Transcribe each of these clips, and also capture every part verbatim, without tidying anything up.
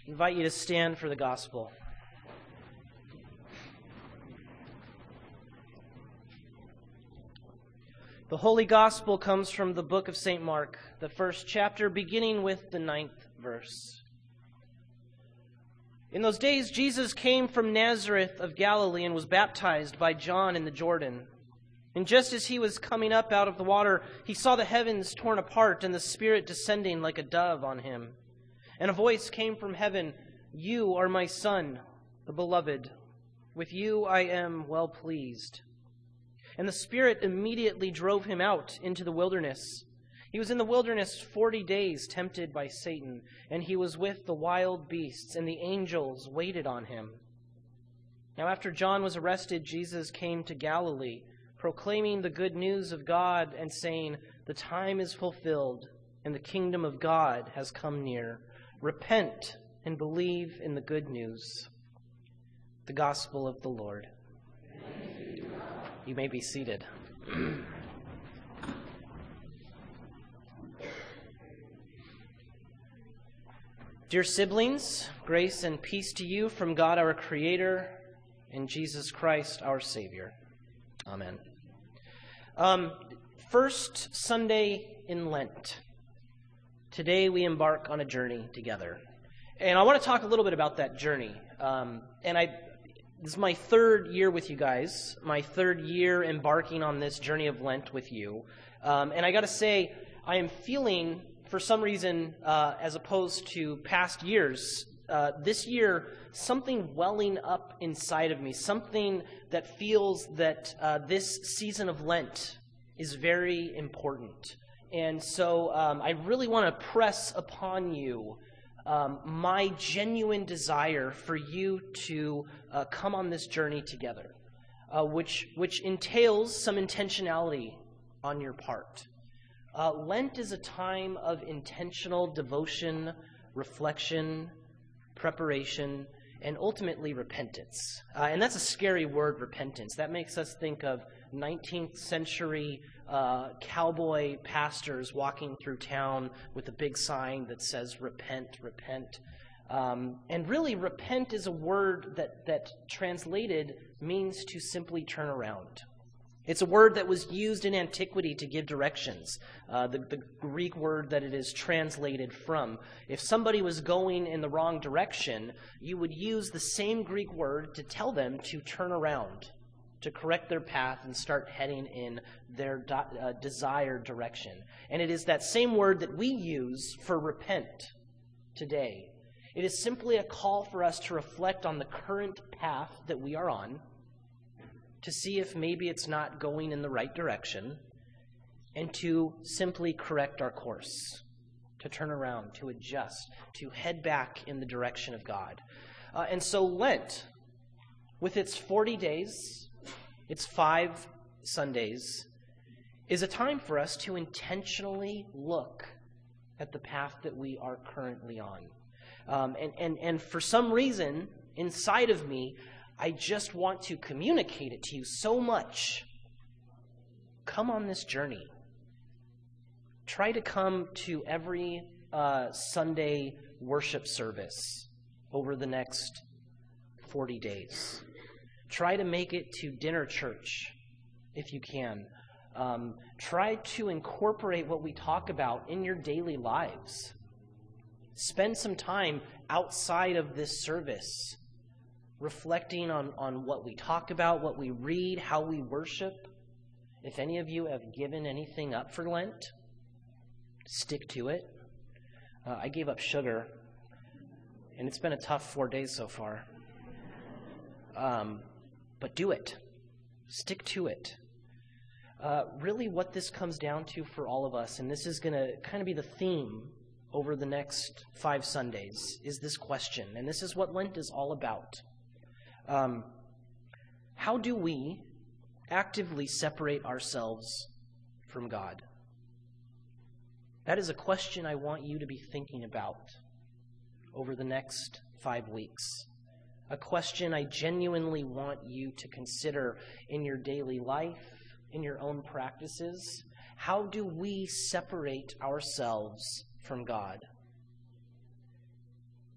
I invite you to stand for the gospel. The Holy Gospel comes from the book of Saint Mark, the first chapter, beginning with the ninth verse. In those days, Jesus came from Nazareth of Galilee and was baptized by John in the Jordan. And just as he was coming up out of the water, he saw the heavens torn apart and the Spirit descending like a dove on him. And a voice came from heaven, "You are my Son, the beloved. With you I am well pleased." And the Spirit immediately drove him out into the wilderness. He was in the wilderness forty days, tempted by Satan, and he was with the wild beasts, and the angels waited on him. Now after John was arrested, Jesus came to Galilee, proclaiming the good news of God and saying, "The time is fulfilled, and the kingdom of God has come near. Repent and believe in the good news." The Gospel of the Lord. You may be seated. Dear siblings, grace and peace to you from God our Creator and Jesus Christ our Savior. Amen. Um, first Sunday in Lent. Today we embark on a journey together. And I want to talk a little bit about that journey. Um, and I... This is my third year with you guys, my third year embarking on this journey of Lent with you. Um, and I got to say, I am feeling, for some reason, uh, as opposed to past years, uh, this year, something welling up inside of me, something that feels that uh, this season of Lent is very important. And so um, I really want to press upon you Um, my genuine desire for you to uh, come on this journey together, uh, which which entails some intentionality on your part. Uh, Lent is a time of intentional devotion, reflection, preparation, and ultimately repentance. Uh, and that's a scary word, repentance. That makes us think of nineteenth century uh, cowboy pastors walking through town with a big sign that says, "Repent, repent." Um, and really, repent is a word that, that translated means to simply turn around. It's a word that was used in antiquity to give directions, uh, the, the Greek word that it is translated from. If somebody was going in the wrong direction, you would use the same Greek word to tell them to turn around, to correct their path and start heading in their do- uh, desired direction. And it is that same word that we use for repent today. It is simply a call for us to reflect on the current path that we are on, to see if maybe it's not going in the right direction, and to simply correct our course, to turn around, to adjust, to head back in the direction of God. Uh, and so Lent, with its forty days, its five Sundays, is a time for us to intentionally look at the path that we are currently on. Um, and, and, and for some reason, inside of me, I just want to communicate it to you so much. Come on this journey. Try to come to every uh, Sunday worship service over the next forty days. Try to make it to dinner church if you can. Um, try to incorporate what we talk about in your daily lives. Spend some time outside of this service, reflecting on, on what we talk about, what we read, how we worship. If any of you have given anything up for Lent, stick to it. Uh, I gave up sugar, and it's been a tough four days so far. Um, but do it. Stick to it. Uh, really what this comes down to for all of us, and this is going to kind of be the theme over the next five Sundays, is this question. And this is what Lent is all about. Um, how do we actively separate ourselves from God? That is a question I want you to be thinking about over the next five weeks. A question I genuinely want you to consider in your daily life, in your own practices. How do we separate ourselves from God?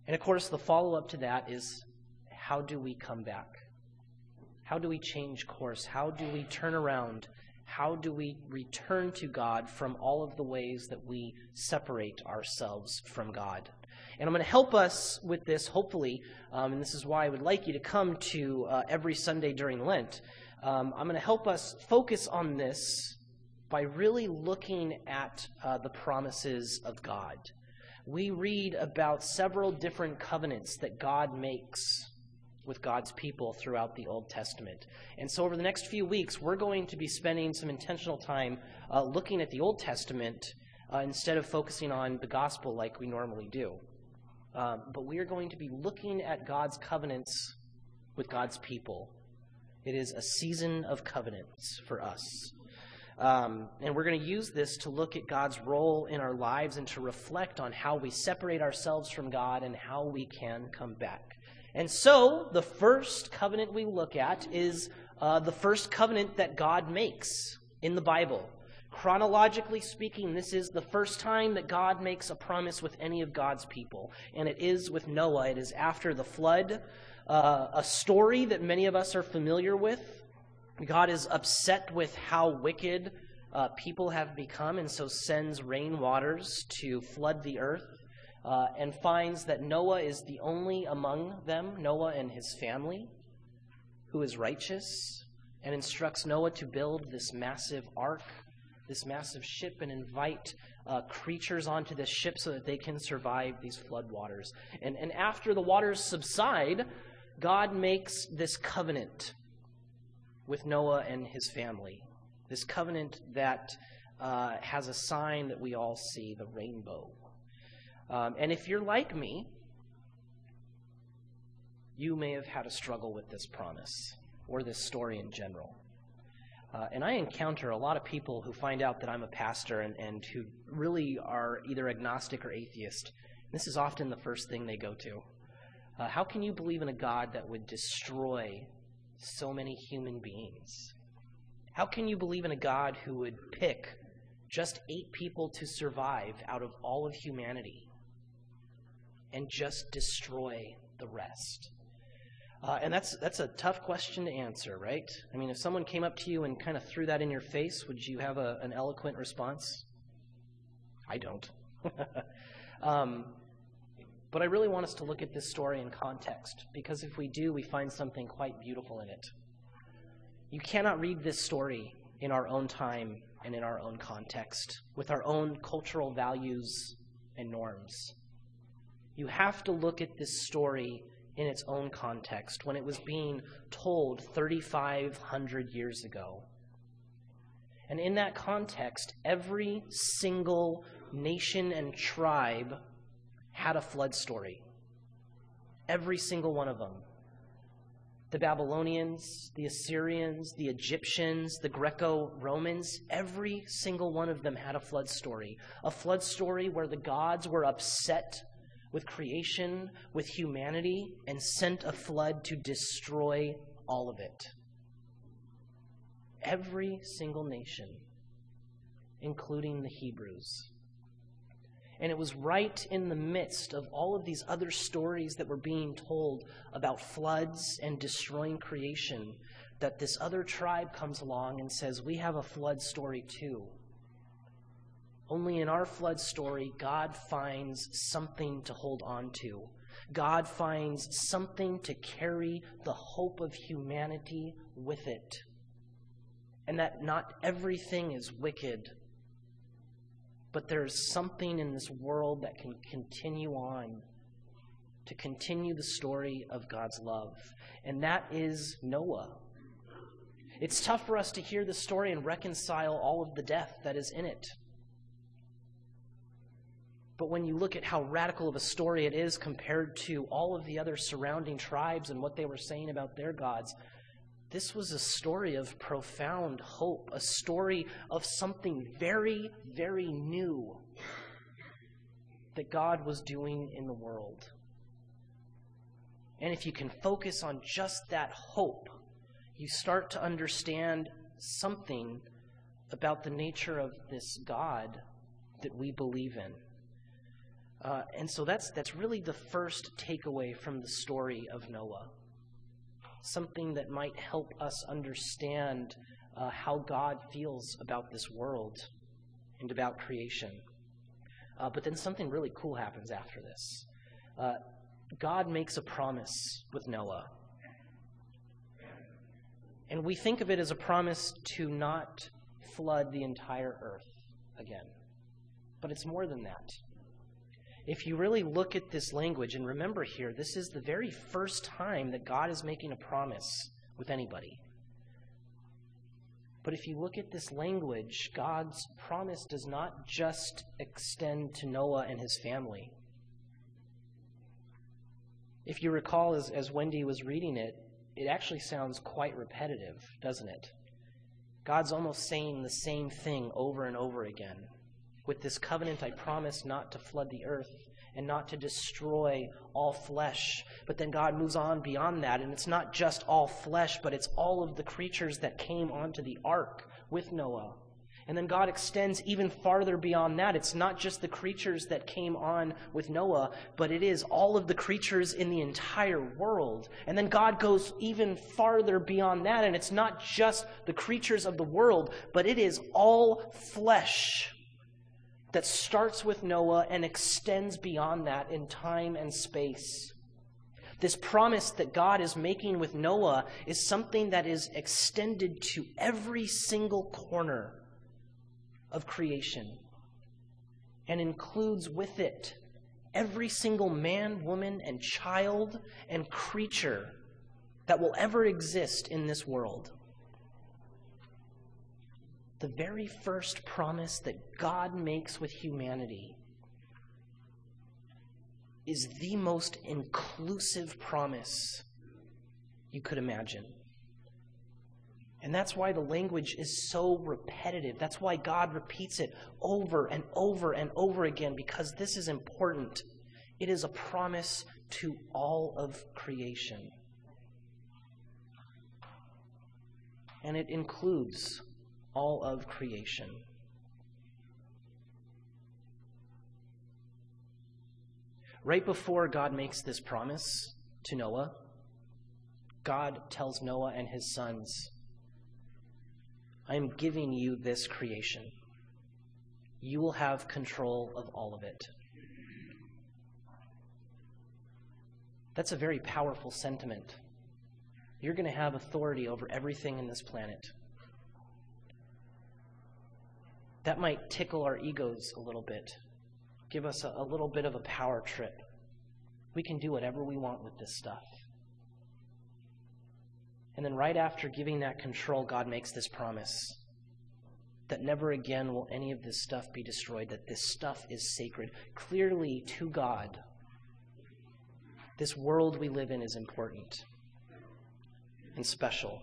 And of course, the follow-up to that is, how do we come back? How do we change course? How do we turn around? How do we return to God from all of the ways that we separate ourselves from God? And I'm going to help us with this, hopefully, um, and this is why I would like you to come to uh, every Sunday during Lent. Um, I'm going to help us focus on this by really looking at uh, the promises of God. We read about several different covenants that God makes with God's people throughout the Old Testament. And so over the next few weeks, we're going to be spending some intentional time uh, looking at the Old Testament uh, instead of focusing on the gospel like we normally do. Um, but we are going to be looking at God's covenants with God's people. It is a season of covenants for us. Um, and we're going to use this to look at God's role in our lives and to reflect on how we separate ourselves from God and how we can come back. And so, the first covenant we look at is uh, the first covenant that God makes in the Bible. Chronologically speaking, this is the first time that God makes a promise with any of God's people. And it is with Noah. It is after the flood, uh, a story that many of us are familiar with. God is upset with how wicked uh, people have become, and so sends rain waters to flood the earth. Uh, and finds that Noah is the only among them, Noah and his family, who is righteous, and instructs Noah to build this massive ark, this massive ship, and invite uh, creatures onto this ship so that they can survive these floodwaters. And, and after the waters subside, God makes this covenant with Noah and his family, this covenant that uh, has a sign that we all see, the rainbow. Um, and if you're like me, you may have had a struggle with this promise or this story in general. Uh, and I encounter a lot of people who find out that I'm a pastor and, and who really are either agnostic or atheist. This is often the first thing they go to. Uh, how can you believe in a God that would destroy so many human beings? How can you believe in a God who would pick just eight people to survive out of all of humanity and just destroy the rest? Uh, and that's that's a tough question to answer, right? I mean, if someone came up to you and kind of threw that in your face, would you have a, an eloquent response? I don't. um, but I really want us to look at this story in context, because if we do, we find something quite beautiful in it. You cannot read this story in our own time and in our own context, with our own cultural values and norms. You have to look at this story in its own context, when it was being told thirty-five hundred years ago. And in that context, every single nation and tribe had a flood story. Every single one of them. The Babylonians, the Assyrians, the Egyptians, the Greco-Romans, every single one of them had a flood story. A flood story where the gods were upset with creation, with humanity, and sent a flood to destroy all of it. Every single nation, including the Hebrews. And it was right in the midst of all of these other stories that were being told about floods and destroying creation that this other tribe comes along and says, we have a flood story too. Only in our flood story, God finds something to hold on to. God finds something to carry the hope of humanity with it. And that not everything is wicked, but there's something in this world that can continue on, to continue the story of God's love. And that is Noah. It's tough for us to hear the story and reconcile all of the death that is in it. But when you look at how radical of a story it is compared to all of the other surrounding tribes and what they were saying about their gods, this was a story of profound hope, a story of something very, very new that God was doing in the world. And if you can focus on just that hope, you start to understand something about the nature of this God that we believe in. Uh, and so that's that's really the first takeaway from the story of Noah. Something that might help us understand uh, how God feels about this world and about creation. Uh, but then something really cool happens after this. Uh, God makes a promise with Noah. And we think of it as a promise to not flood the entire earth again. But it's more than that. If you really look at this language, and remember here, this is the very first time that God is making a promise with anybody. But if you look at this language, God's promise does not just extend to Noah and his family. If you recall, as, as Wendy was reading it, it actually sounds quite repetitive, doesn't it? God's almost saying the same thing over and over again. With this covenant, I promise not to flood the earth and not to destroy all flesh. But then God moves on beyond that, and it's not just all flesh, but it's all of the creatures that came onto the ark with Noah. And then God extends even farther beyond that. It's not just the creatures that came on with Noah, but it is all of the creatures in the entire world. And then God goes even farther beyond that, and it's not just the creatures of the world, but it is all flesh that starts with Noah and extends beyond that in time and space. This promise that God is making with Noah is something that is extended to every single corner of creation and includes with it every single man, woman, and child and creature that will ever exist in this world. The very first promise that God makes with humanity is the most inclusive promise you could imagine. And that's why the language is so repetitive. That's why God repeats it over and over and over again, because this is important. It is a promise to all of creation. And it includes all of creation. Right before God makes this promise to Noah, God tells Noah and his sons, I am giving you this creation. You will have control of all of it. That's a very powerful sentiment. You're going to have authority over everything in this planet. That might tickle our egos a little bit, give us a, a little bit of a power trip. We can do whatever we want with this stuff. And then right after giving that control, God makes this promise that never again will any of this stuff be destroyed, that this stuff is sacred. Clearly, to God, this world we live in is important and special.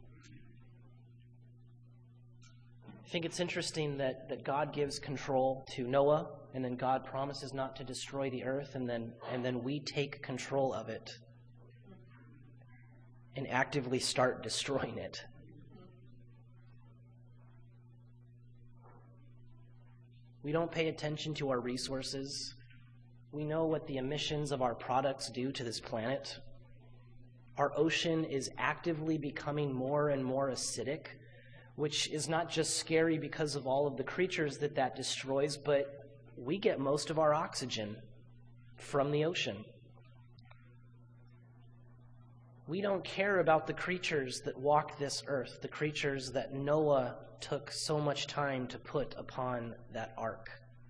I think it's interesting that, that God gives control to Noah, and then God promises not to destroy the earth, and then and then we take control of it and actively start destroying it. We don't pay attention to our resources. We know what the emissions of our products do to this planet. Our ocean is actively becoming more and more acidic, which is not just scary because of all of the creatures that that destroys, but we get most of our oxygen from the ocean. We don't care about the creatures that walk this earth, the creatures that Noah took so much time to put upon that ark.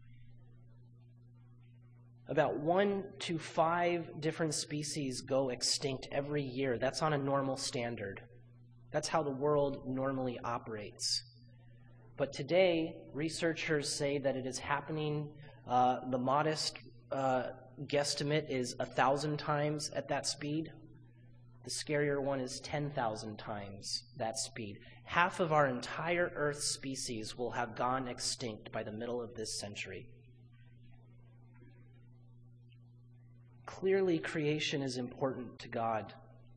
About one to five different species go extinct every year. That's on a normal standard. That's how the world normally operates. But today, researchers say that it is happening. Uh, the modest uh, guesstimate is a thousand times at that speed. The scarier one is ten thousand times that speed. Half of our entire Earth species will have gone extinct by the middle of this century. Clearly, creation is important to God.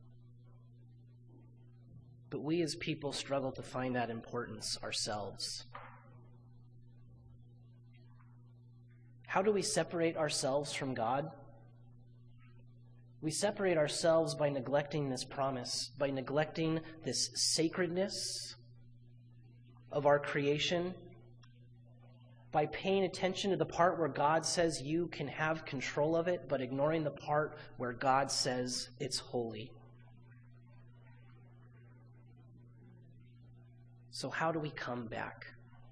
But we as people struggle to find that importance ourselves. How do we separate ourselves from God? We separate ourselves by neglecting this promise, by neglecting this sacredness of our creation, by paying attention to the part where God says you can have control of it, but ignoring the part where God says it's holy. So how do we come back?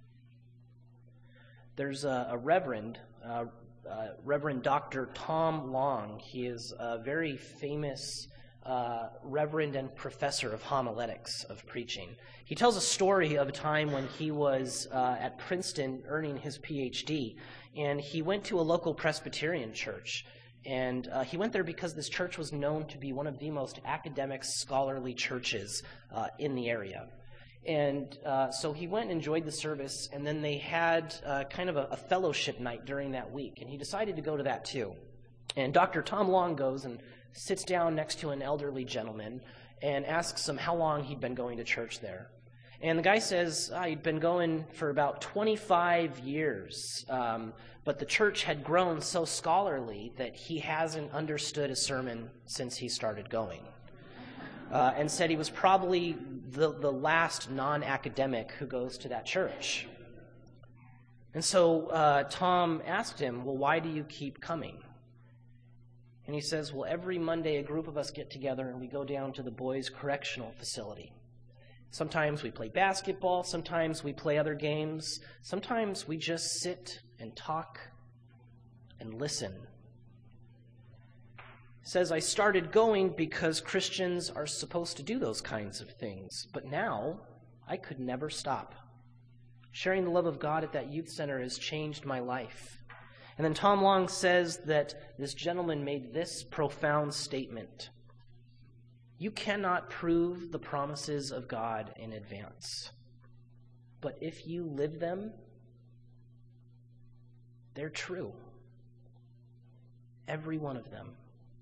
There's a, a reverend, uh, uh, Reverend Doctor Tom Long. He is a very famous uh, reverend and professor of homiletics, of preaching. He tells a story of a time when he was uh, at Princeton earning his P H D, and he went to a local Presbyterian church. And uh, he went there because this church was known to be one of the most academic, scholarly churches uh, in the area. And uh, so he went and enjoyed the service, and then they had uh, kind of a, a fellowship night during that week, and he decided to go to that too. And Doctor Tom Long goes and sits down next to an elderly gentleman and asks him how long he'd been going to church there. And the guy says oh, he'd been going for about twenty-five years, um, but the church had grown so scholarly that he hasn't understood a sermon since he started going. Uh, and said he was probably the, the last non-academic who goes to that church. And so uh, Tom asked him, well, why do you keep coming? And he says, well, every Monday a group of us get together and we go down to the boys' correctional facility. Sometimes we play basketball, sometimes we play other games, sometimes we just sit and talk and listen. Says, I started going because Christians are supposed to do those kinds of things, but now I could never stop. Sharing the love of God at that youth center has changed my life. And then Tom Long says that this gentleman made this profound statement. You cannot prove the promises of God in advance, but if you live them, they're true. Every one of them.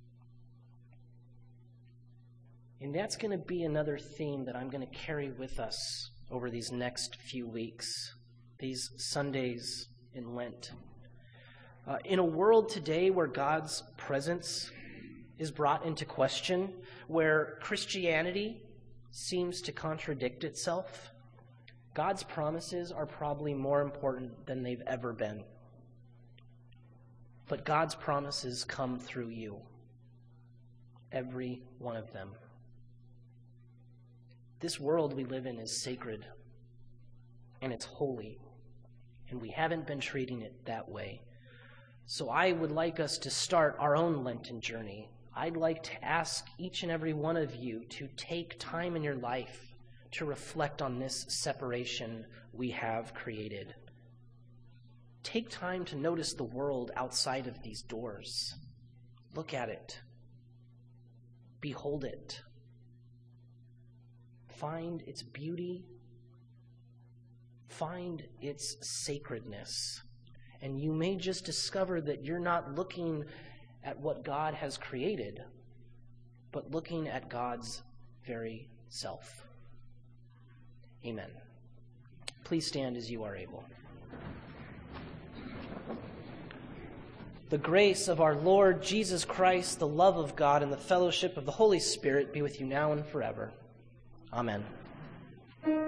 And that's going to be another theme that I'm going to carry with us over these next few weeks, these Sundays in Lent. Uh, in a world today where God's presence is brought into question, where Christianity seems to contradict itself, God's promises are probably more important than they've ever been. But God's promises come through you, every one of them. This world we live in is sacred, and it's holy, and we haven't been treating it that way. So I would like us to start our own Lenten journey. I'd like to ask each and every one of you to take time in your life to reflect on this separation we have created. Take time to notice the world outside of these doors. Look at it. Behold it. Find its beauty, find its sacredness, and you may just discover that you're not looking at what God has created, but looking at God's very self. Amen. Please stand as you are able. The grace of our Lord Jesus Christ, the love of God, and the fellowship of the Holy Spirit be with you now and forever. Amen.